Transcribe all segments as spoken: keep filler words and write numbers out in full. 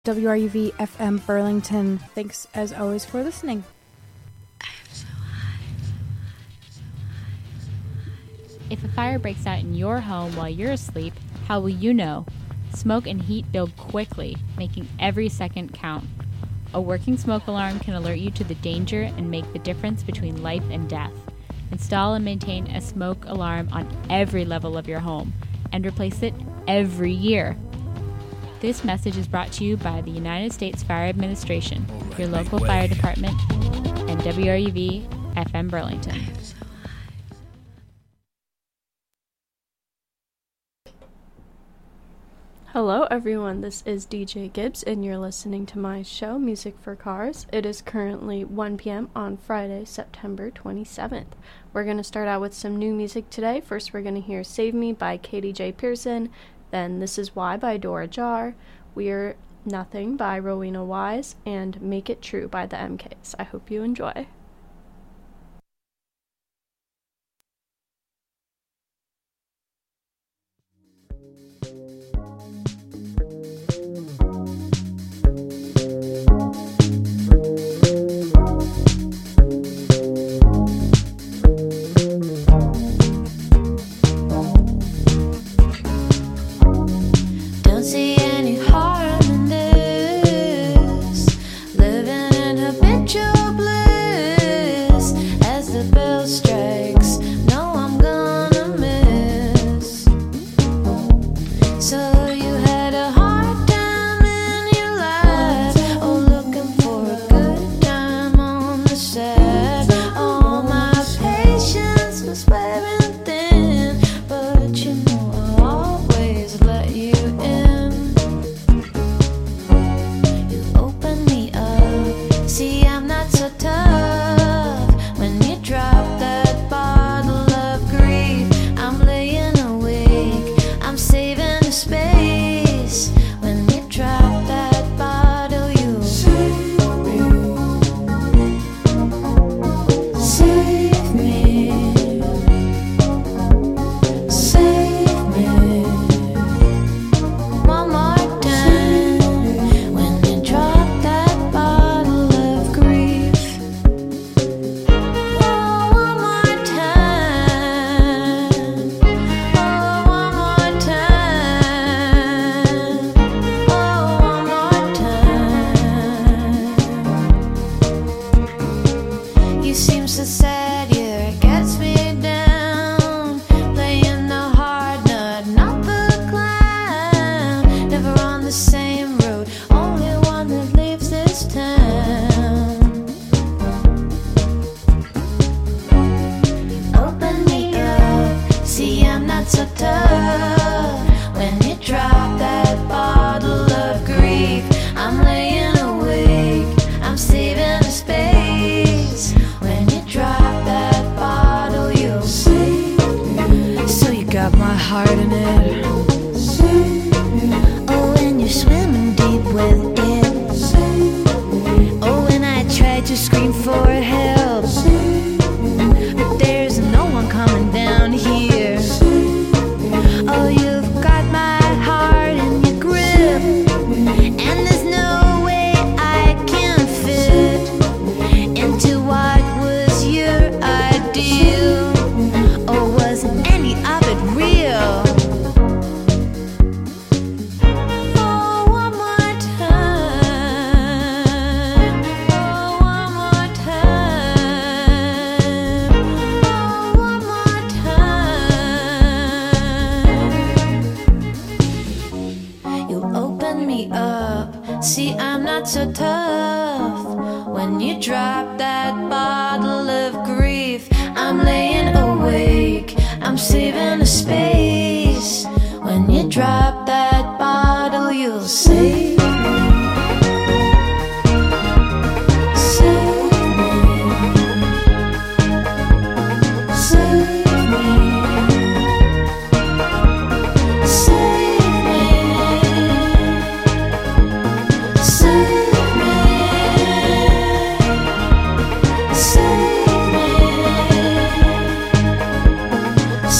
W R U V F M Burlington. Thanks as always for listening. If a fire breaks out in your home while you're asleep, how will you know? Smoke and heat build quickly, making every second count. A working smoke alarm can alert you to the danger and make the difference between life and death. Install and maintain a smoke alarm on every level of your home, and replace it every year. This message is brought to you by the United States Fire Administration, right, your local fire department, and W R U V F M Burlington. Hello everyone, this is D J Gibbs and you're listening to my show, Music for Cars. It is currently one p.m. on Friday, September twenty-seventh. We're going to start out with some new music today. First we're going to hear Save Me by Katie J. Pearson, then This Is Why by Dora Jar, We're Nothing by Rowena Wise, and Make It True by the M Ks. I hope you enjoy.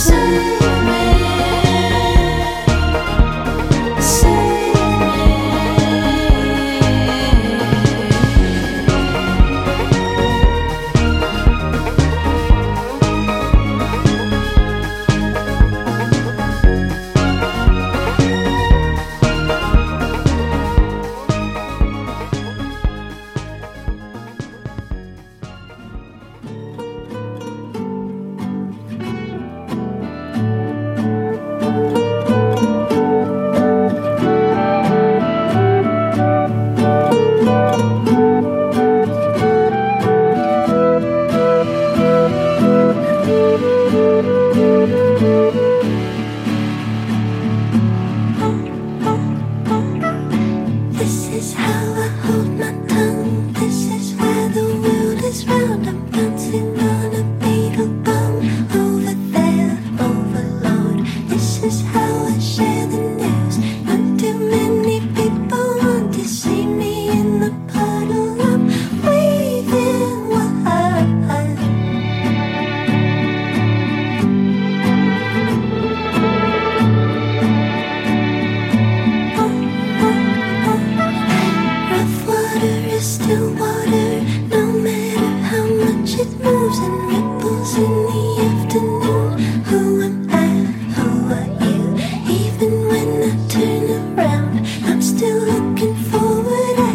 Save me. Meet me in the puddle, I'm waving wide. Oh, oh, oh. Rough water is still water, no matter how much it moves and ripples in the afternoon. Who am I? Who are you? Even when I turn around, I'm still looking forward.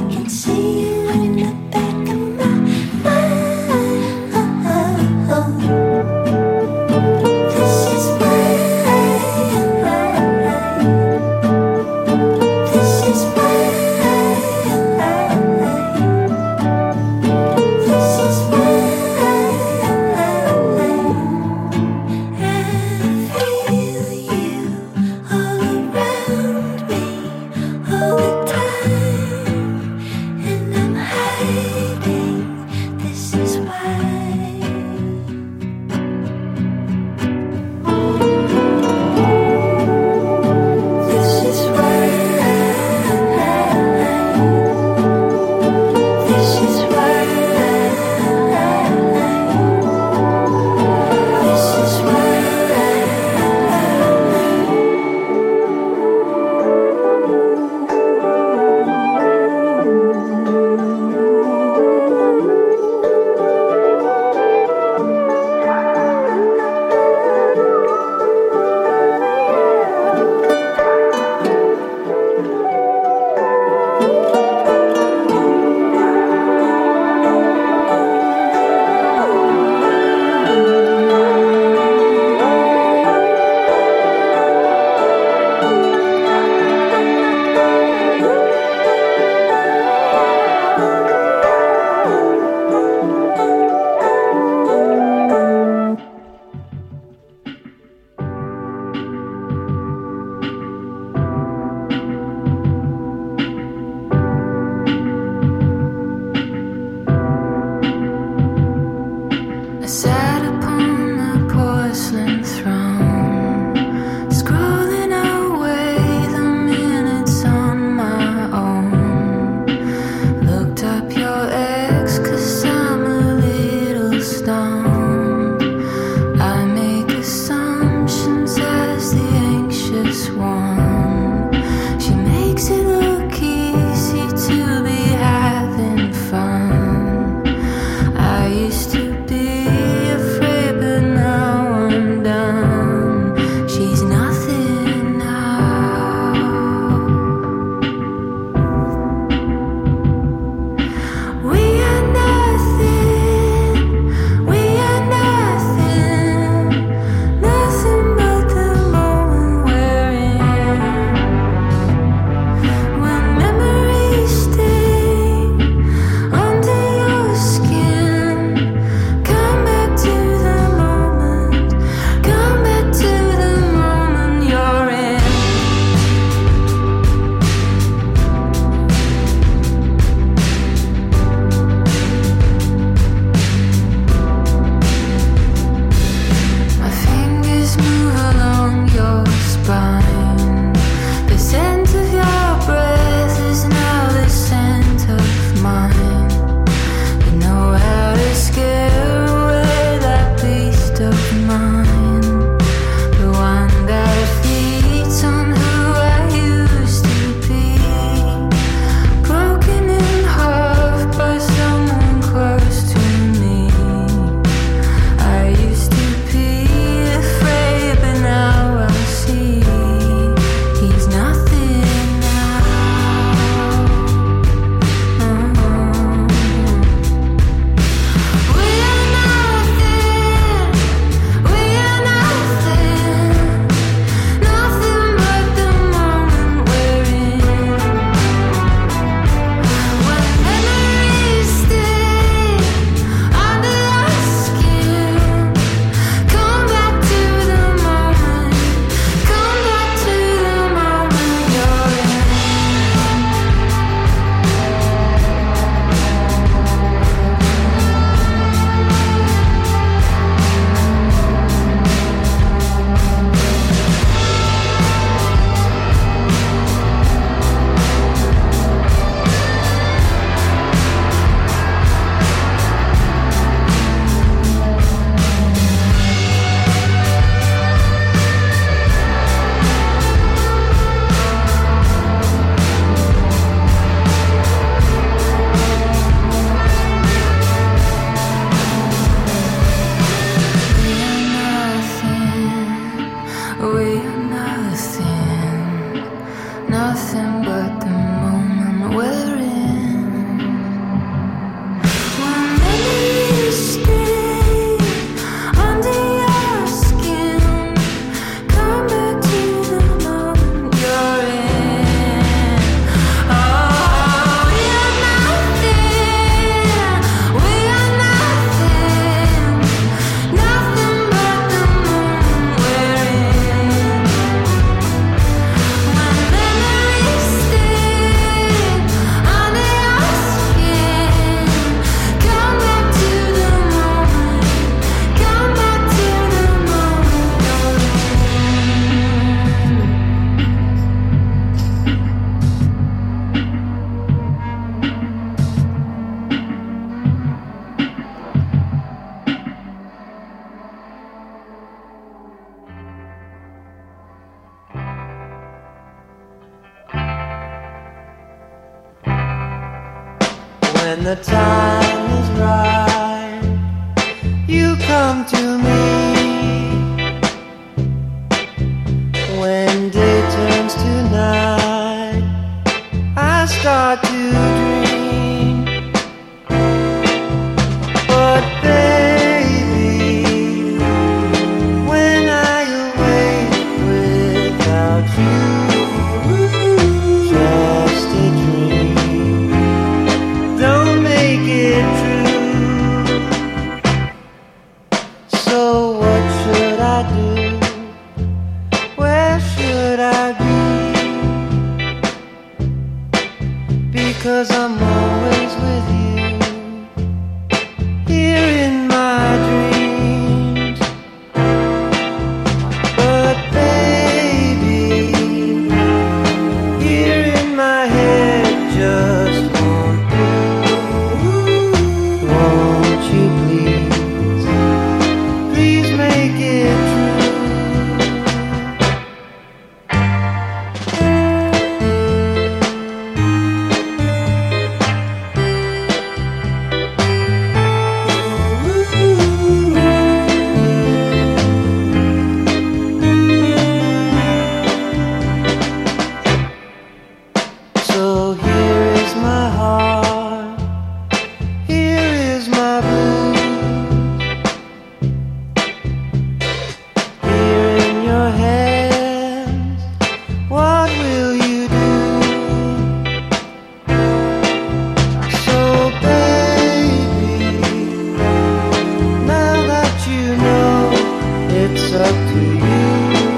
when the time is right, you come to me. When day turns to night, I start to dream. But baby, when I awake without you, just a dream, don't make it true. So what should I do? Where should I be? Because I'm always with you, here in my dreams. But baby, here in my head just won't do. Won't you please, please make it true. So here is my heart, here is my blues, here in your hands, what will you do? So baby, now that you know, it's up to you.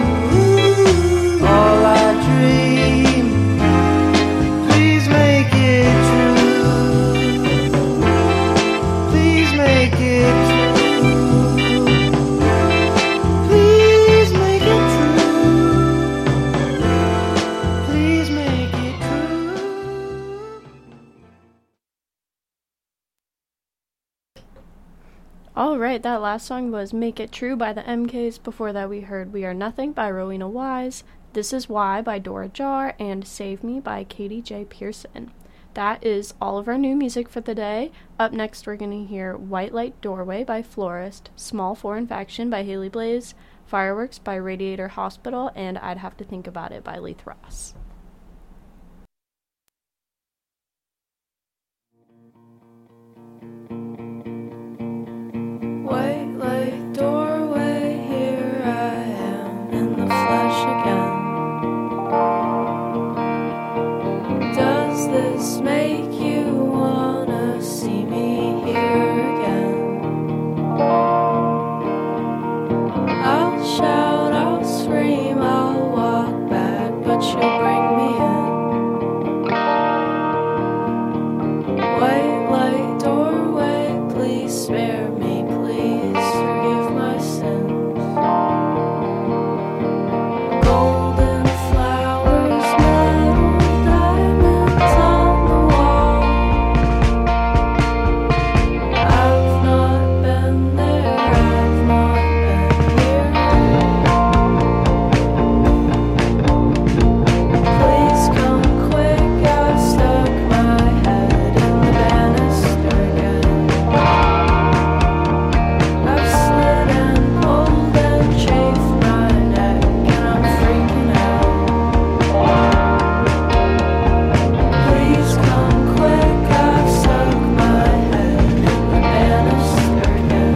All I dream, please make it true. Please make it true. Please make it true. Please make it true. Alright, that last song was Make It True by the M Ks. Before that we heard We Are Nothing by Rowena Wise, This Is Why by Dora Jar, and Save Me by Katie J. Pearson. That is all of our new music for the day. Up next we're going to hear White Light Doorway by Florist, Small Foreign Faction by Haley Blaze, Fireworks by Radiator Hospital, and I'd Have to Think About It by Leith Ross. White light doorway, here I am in the flesh again. Does this make you wanna see me here again? I'll shout, I'll scream, I'll walk back, but you'll bring me in. White light doorway, please spare me, please forgive my sins. Golden flowers, metal diamonds on the wall. I've not been there, I've not been here. Please come quick, I've stuck my head in the banister again. I've slid and pulled and chafed my neck, and I'm freaking out. Please come quick, I've stuck my head in the banister again.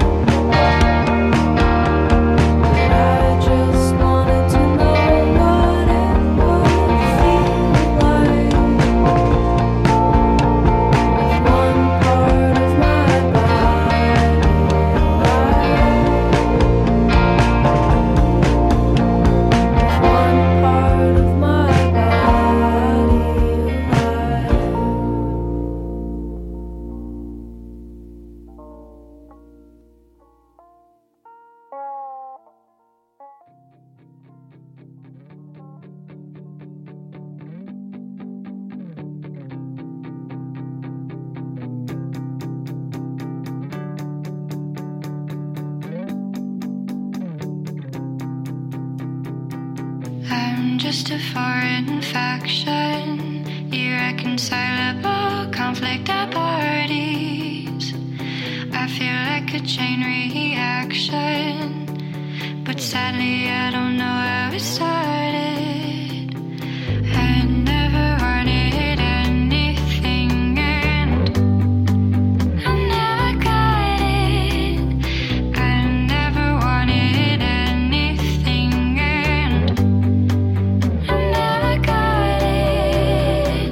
But I just wanted to know what it would feel like if one part of my body alive. If one part of my body alive. I'm just a foreign faction, irreconcilable conflict apart chain reaction. But sadly, I don't know how it started. I never wanted anything, and I never got it. I never wanted anything, and I never got it.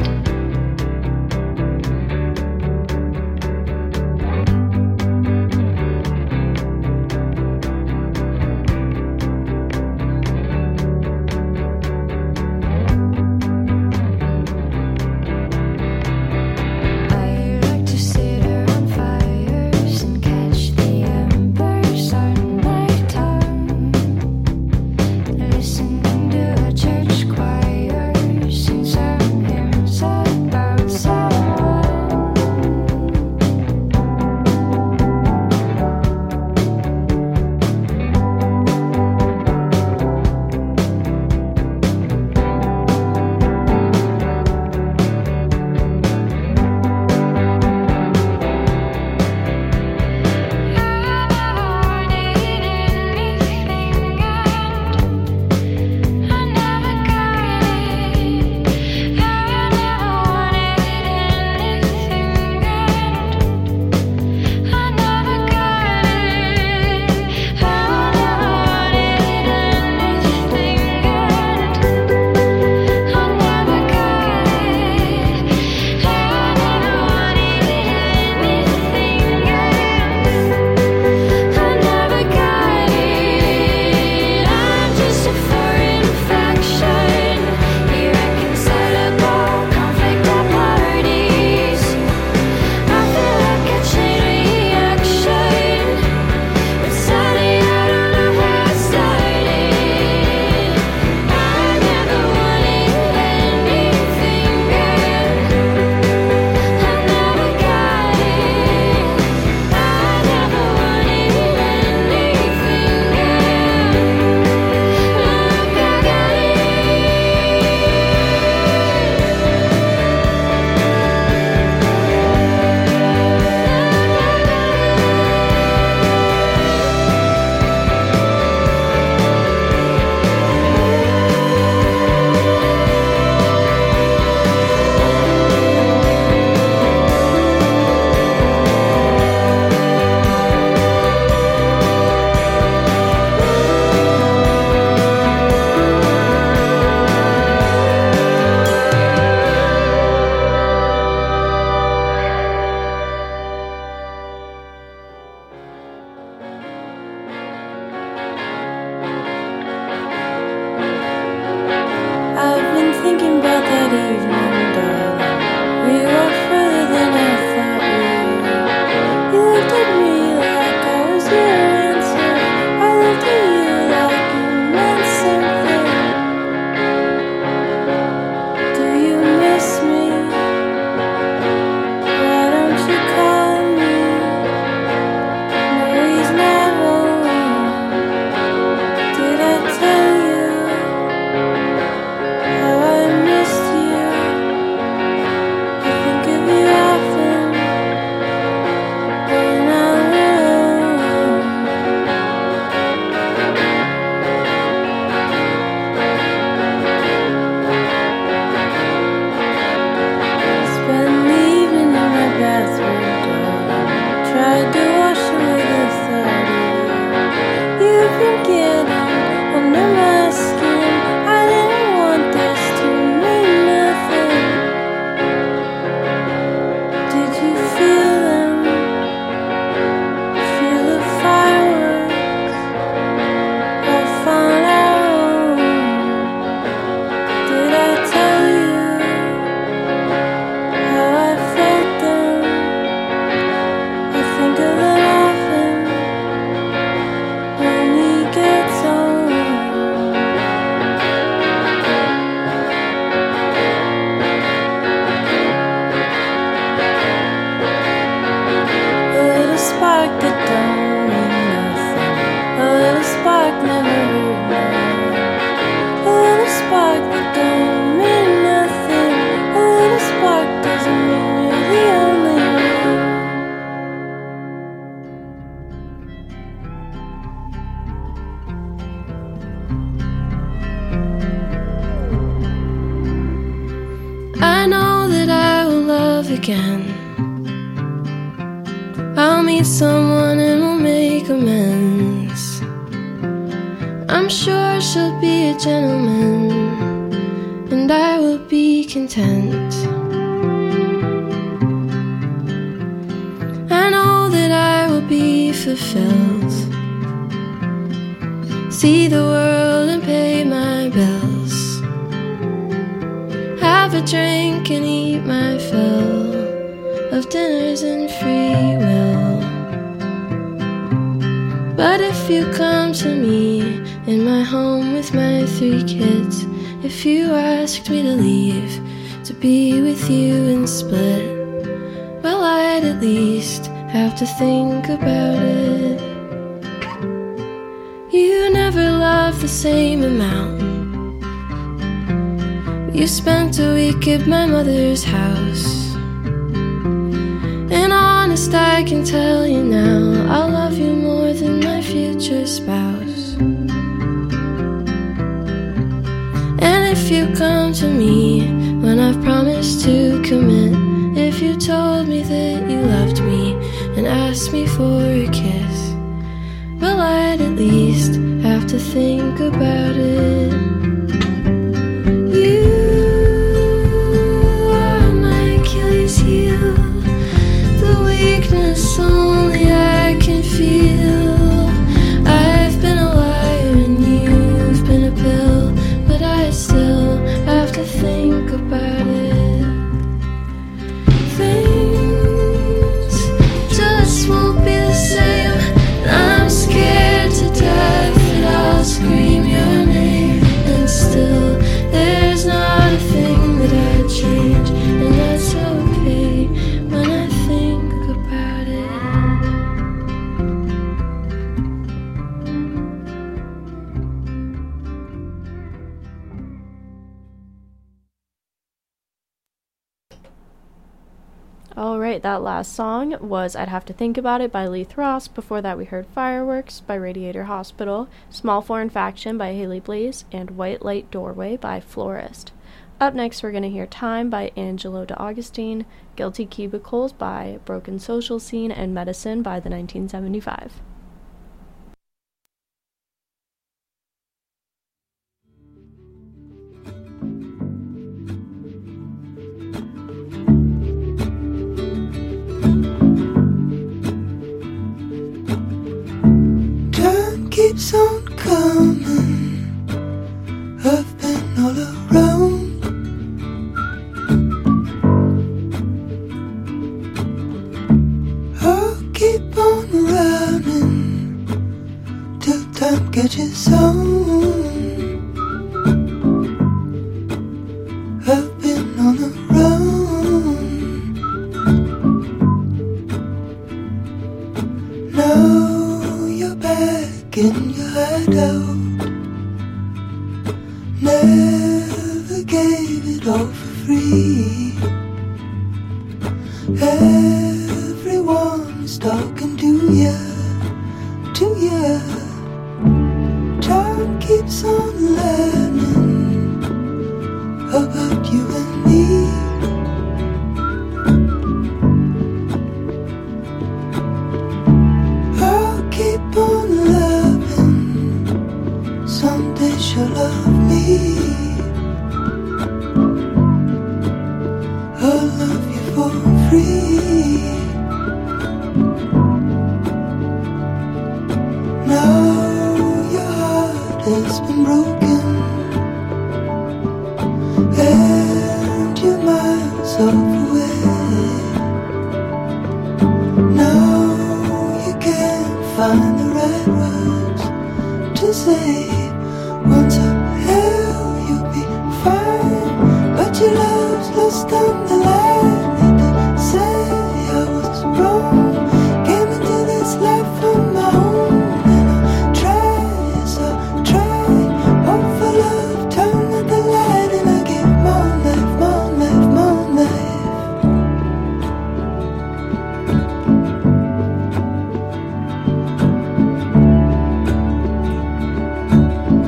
again. I'll meet someone and we'll make amends. I'm sure she'll be a gentleman, and I will be content. I know that I will be fulfilled, see the world and pay my bills, have a drink and eat my fill of dinners and free will. But if you come to me in my home with my three kids, if you asked me to leave, to be with you and split, well, I'd at least have to think about it. You never loved the same amount. You spent a week at my mother's house, and honest, I can tell you now, I'll love you more than my future spouse. And if you come to me when I've promised to commit, if you told me that you loved me and asked me for a kiss, well, I'd at least have to think about it. You are my Achilles heel, the weakness only I can feel. I've been a liar and you've been a pill, but I still have to think about it. Things just won't be the same, and I'm scared to death that I'll scream your name. And still, there's not a thing that I'd change, and that's okay when I think about it. Alright, that last song was I'd Have to Think About It by Leith Ross. Before that we heard Fireworks by Radiator Hospital, Small Foreign Faction by Haley Blaze, and White Light Doorway by Florist. Up next we're going to hear Time by Angelo DeAugustine, Guilty Cubicles by Broken Social Scene, and Medicine by the nineteen seventy-five. Time keeps on coming. I've been all around. I'll keep on running till time catches on. I've been on the run. Now you're back in your hideout. Never gave it all for free. Everyone is talking to ya, to ya. Time keeps on learning about you and me. I'll keep on loving. Someday she'll love me. I'll love you for free. Now your heart has been broken, and you're miles off away. Now you can't find the right words to say. Once a hell you'll be fine, but your love's lost on the line. Need to say I was wrong. Came into this life on my own, and I try, yes I try. Hope for love, turn at the light, and I give more life, more life, more life.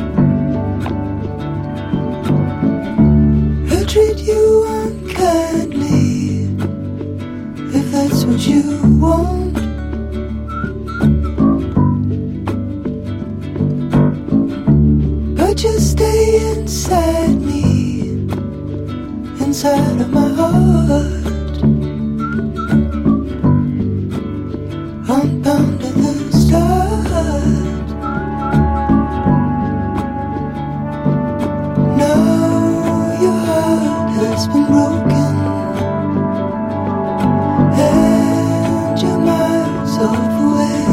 I treat you unkind that's what you want. But you stay inside me, inside of my heart. I'm bound to the start. Now your heart has been broken, and you're miles off away.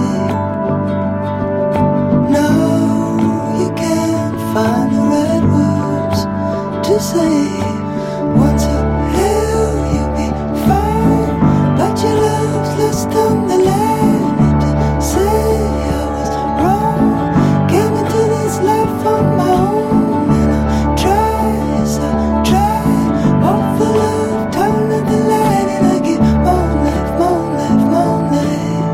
Now you can't find the right words to say. Once you hell you'll be fine, but your love's lost on the line. To say I was wrong, came into this life on my own, and I try, yes I try, walk for love, turn at the light, and I give more life, more life, more life.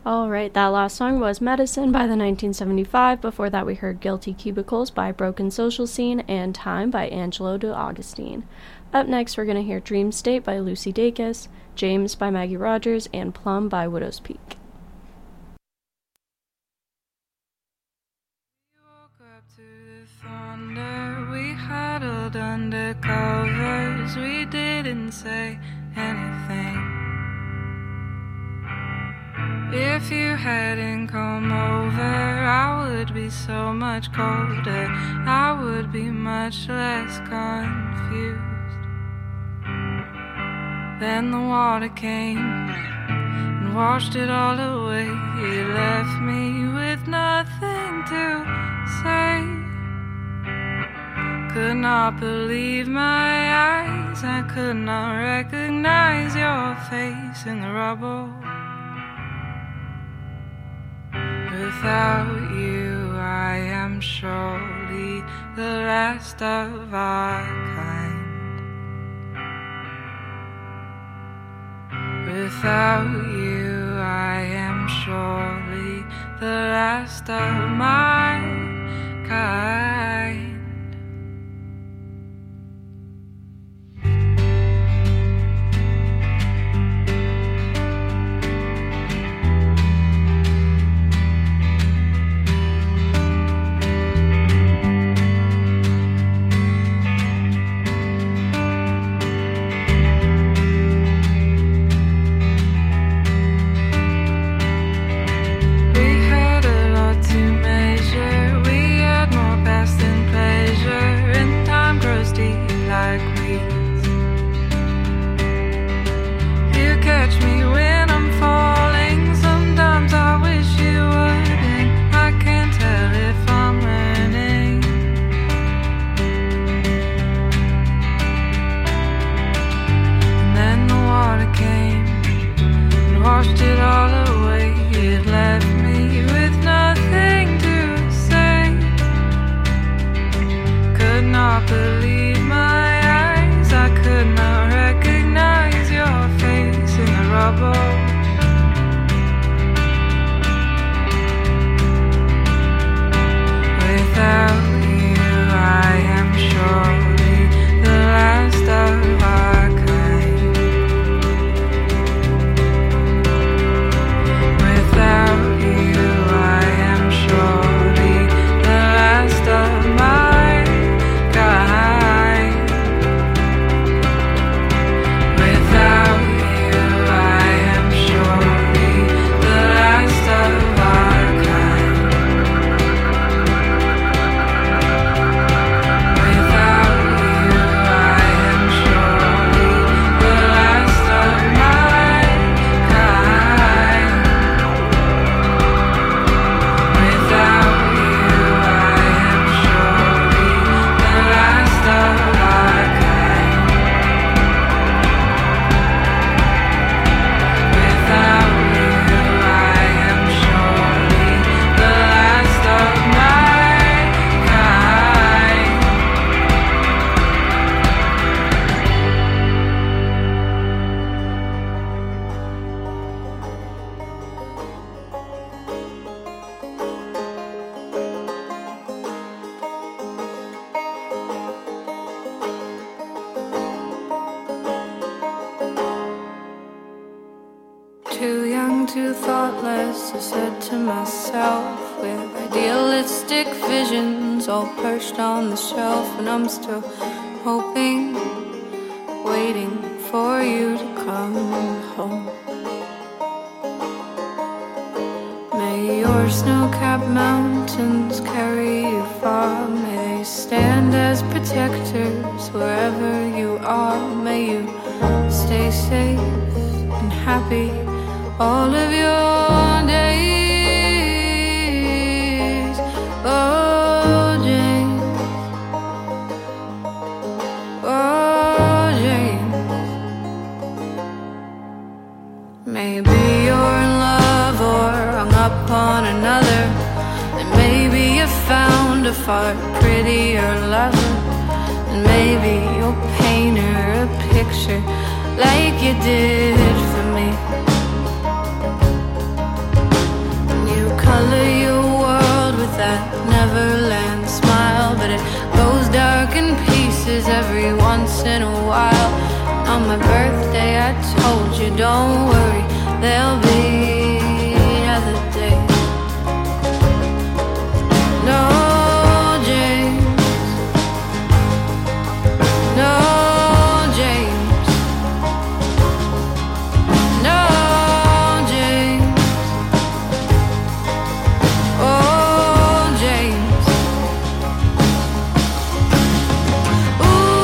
Alright, that last song was Medicine by the nineteen seventy-five. Before that we heard Guilty Cubicles by Broken Social Scene and Time by Angelo De Augustine. Up next we're going to hear Dream State by Lucy Dacus, James by Maggie Rogers, and Plum by Widow's Peak. We woke up to the thunder, we huddled under covers, we didn't say anything. If you hadn't come over, I would be so much colder, I would be much less confused. Then the water came and washed it all away. It left me with nothing to say. Could not believe my eyes, I could not recognize your face in the rubble. Without you, I am surely the last of our kind. Without you, I am surely the last of my kind. Too young, too thoughtless, I said to myself, with idealistic visions all perched on the shelf. And I'm still hoping, waiting for you to come home. May your snow-capped mountains carry you far. May they stand as protectors wherever you are. May you stay safe and happy all of your days. Oh, James. Oh, James. Maybe you're in love or hung up on another, and maybe you found a far prettier lover, and maybe you'll paint her a picture like you did for me. color your world with that Neverland smile, but it goes dark in pieces every once in a while. On my birthday I told you, don't worry, there'll be other days. No, James. No, James. No, James. Oh, James. Ooh,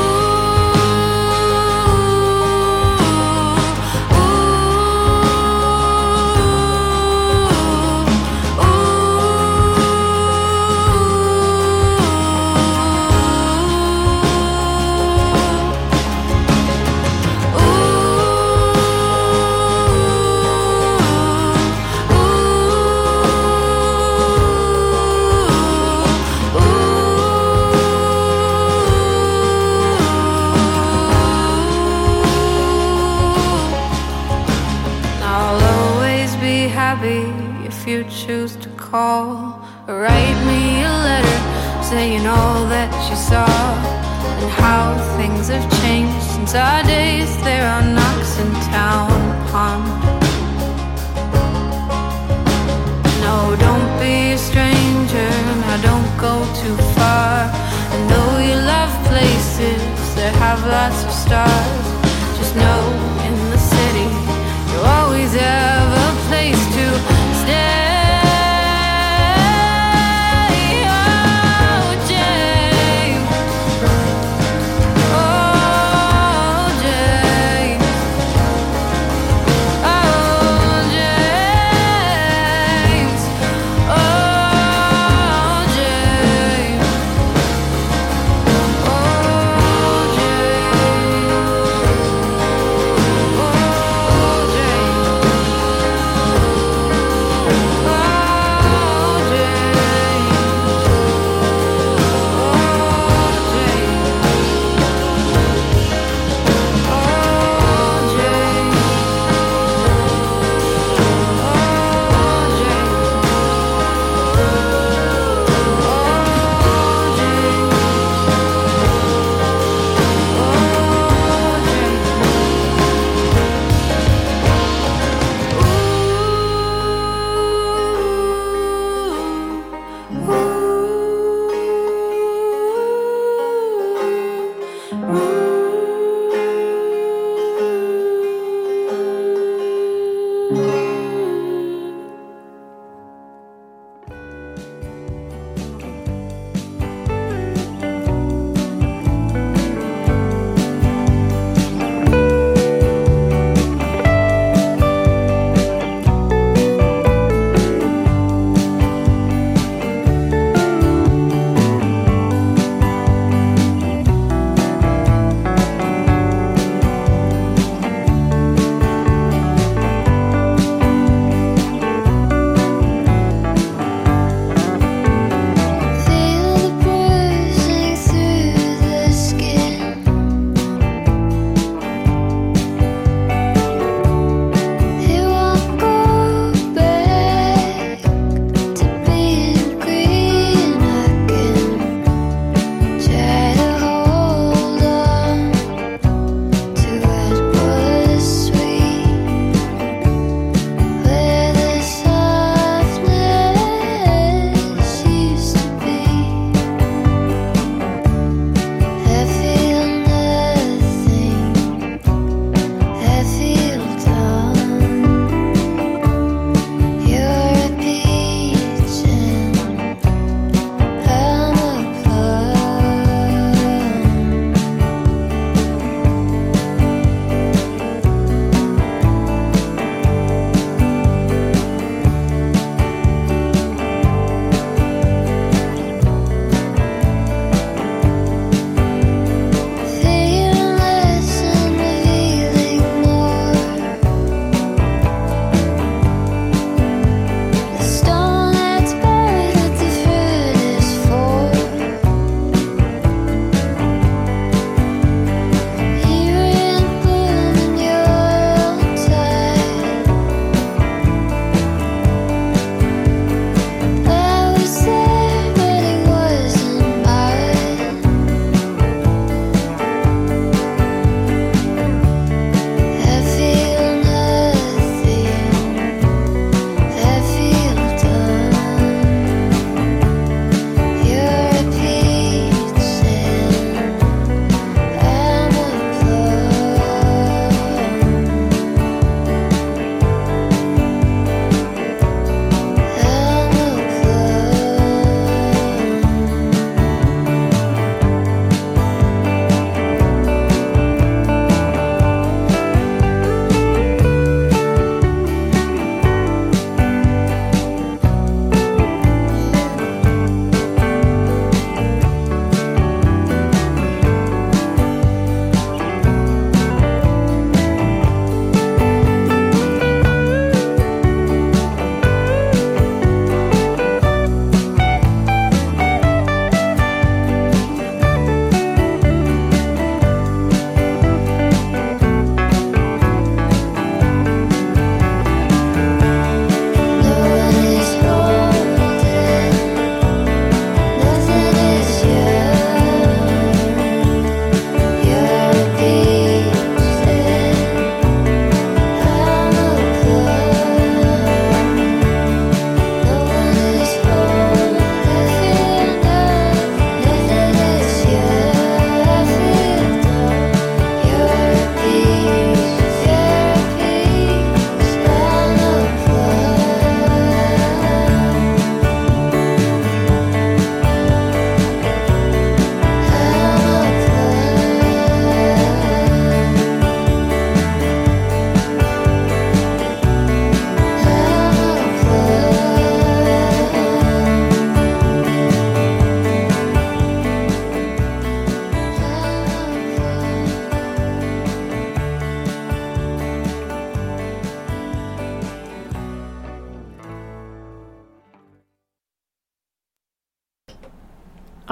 I'll always be happy if you choose to call or write me a letter saying all that you saw and how things have changed since our days there on Knoxon Town Pond. No, don't be a stranger, now don't go too far. I know you love places that have lots of stars. Just know in the city you always have a place to stay. Oh, James. Oh, James. Oh, James. Oh, James. Oh,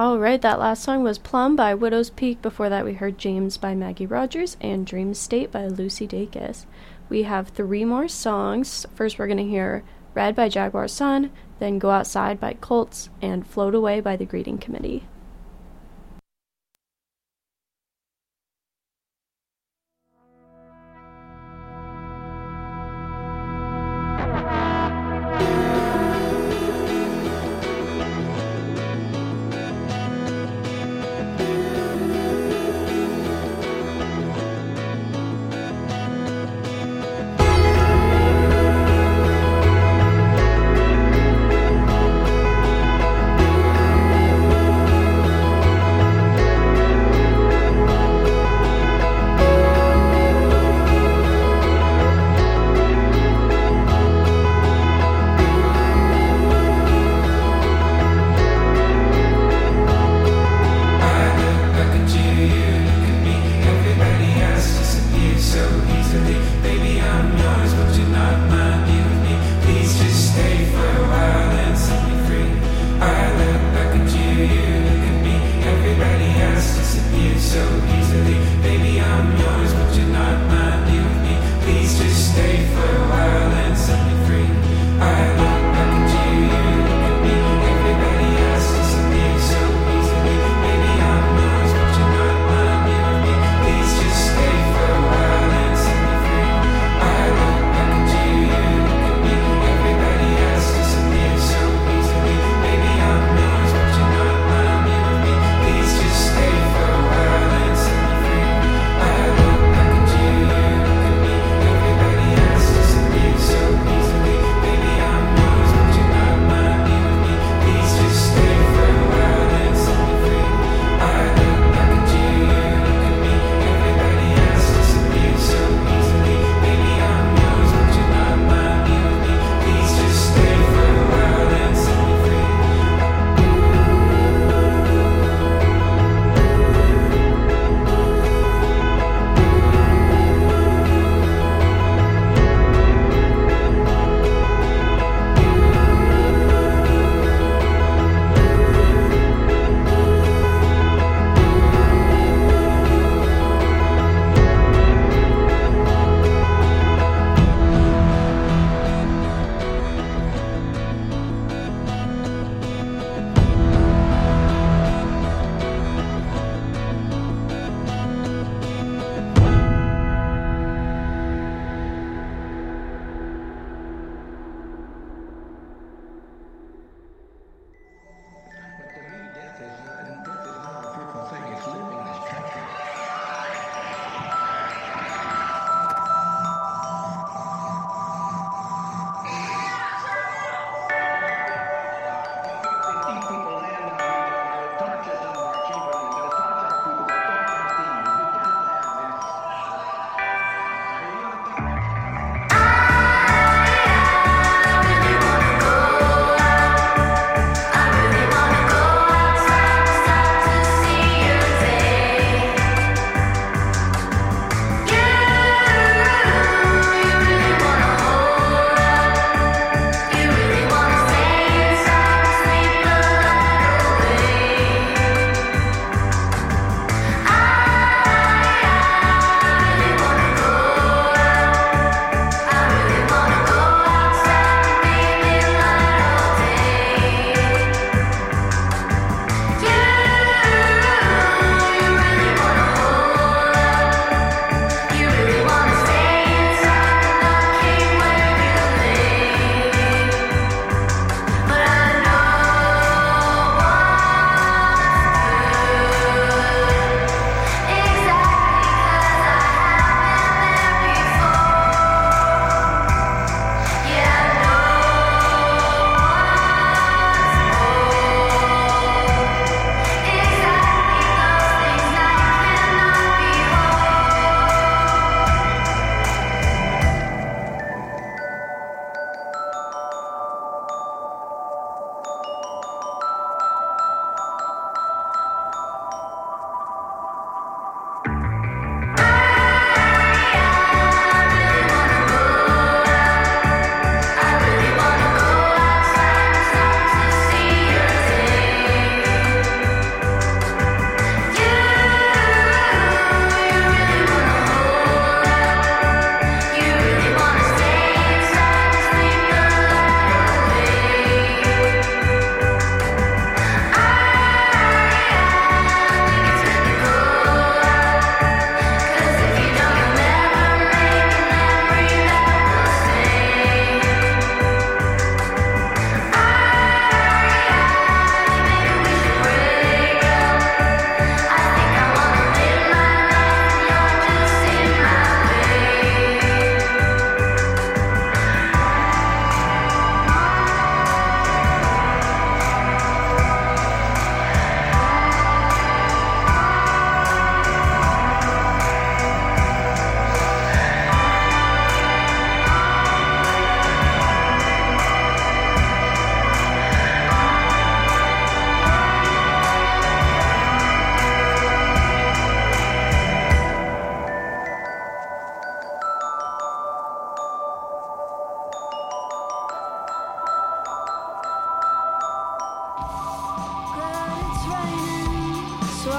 All right, that last song was Plum by Widow's Peak. Before that, we heard James by Maggie Rogers and Dream State by Lucy Dacus. We have three more songs. First, we're going to hear Red by Jaguar Sun, then Go Outside by Colts, and Float Away by The Greeting Committee. Please just stay for a while and set me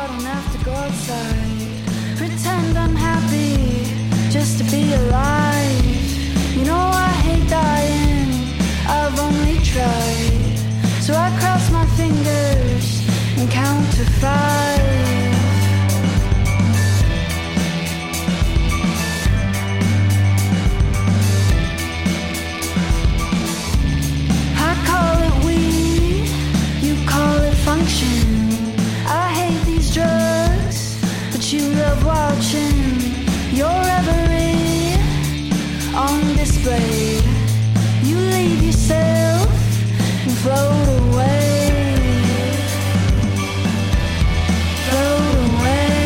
I don't have to go outside. Pretend I'm happy just to be alive. You know I hate dying, I've only tried. So I cross my fingers and count to five. I call it weed, you call it function. I hate these drugs, but you love watching your reverie on display. You leave yourself and float away, float away.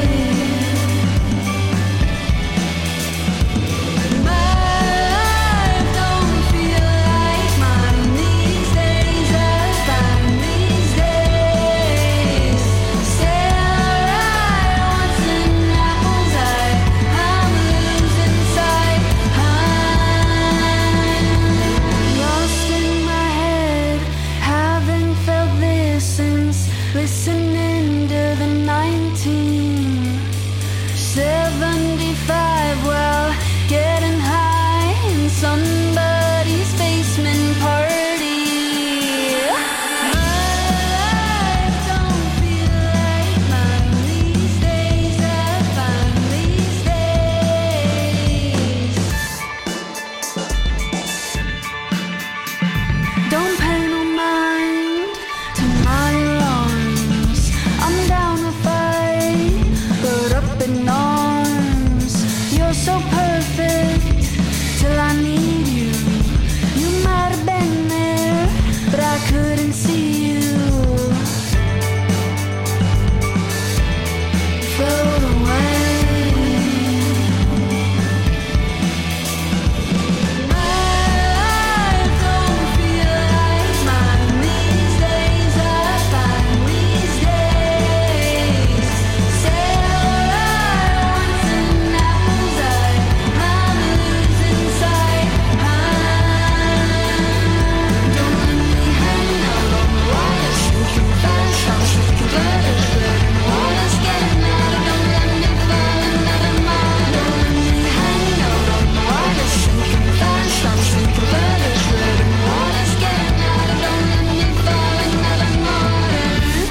My life don't feel like mine these days. I find these days stare at what's in apple's eye. I'm losing sight. I'm lost in my head. Haven't felt this since listening to the nineteen seventy-five while getting high in somebody's basement party. My life don't feel like mine these days. I find these days. Don't pay no mind to my alarms. I'm down to fight, but up in arms. You're so perfect till I need you. You might have been there, but I couldn't see you. Float away. My life don't feel like mine these days. I find these days stare at what's in apple's eye. I'm losing sight. Don't let me hang out on the wire, sinking fast. I'm sinking better, spreading water's getting out. Don't let me fall another mile. Don't let me hang out on the wire, sinking fast. I'm sinking better, spreading water's getting out. Don't let me fall another mile.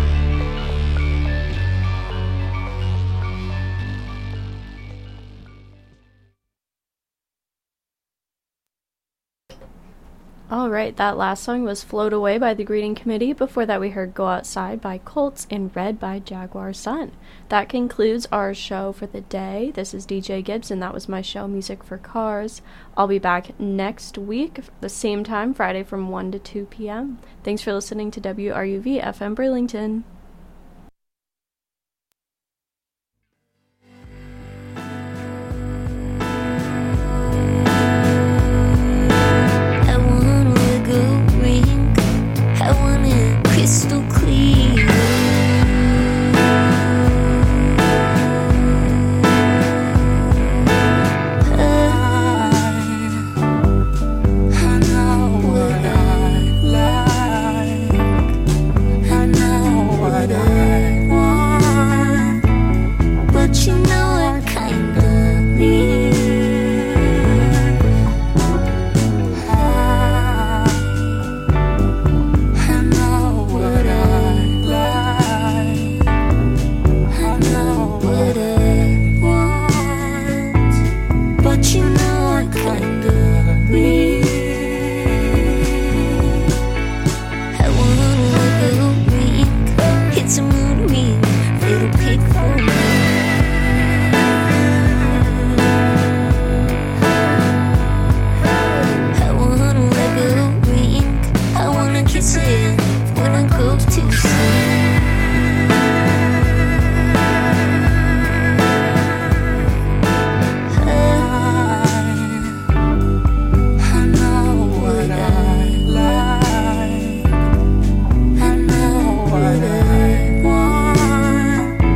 All right, that last song was Float Away by the Greeting Committee. Before that, we heard Go Outside by Colts and Red by Jaguar Sun. That concludes our show for the day. This is D J Gibbs, and that was my show, Music for Cars. I'll be back next week, the same time, Friday from one to two p.m. Thanks for listening to W R U V F M Burlington.